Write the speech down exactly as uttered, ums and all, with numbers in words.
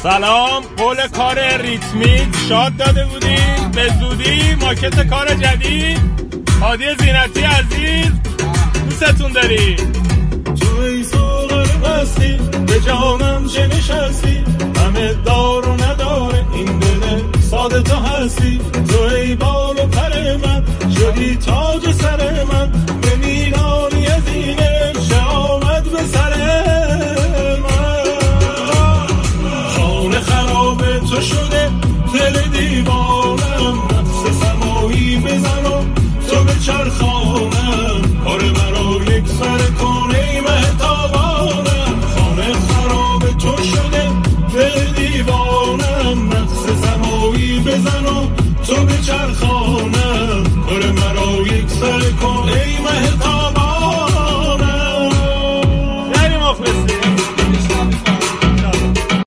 سلام، قول کار ریتمیک شاد داده بودیم به زودی ماکت کار جدید. هادی زینتی عزیز دوستتون داری. تو ای سوغر بستی به جانم چه نشستی، همه دار و نداره این دل ساده تو هستی. تو ای بال و پر من شدی تاج سر من، نمیدانی از اینه چه آمد به سر من. خانه خراب تو شده دل دیوانم، نفس سمایی بزنم تو به چرخانم، کار مرا یک سر کنه مهتابانم. خانه خراب تو شده دل دیوانم، نفس سمایی بزنم تو به چرخانم.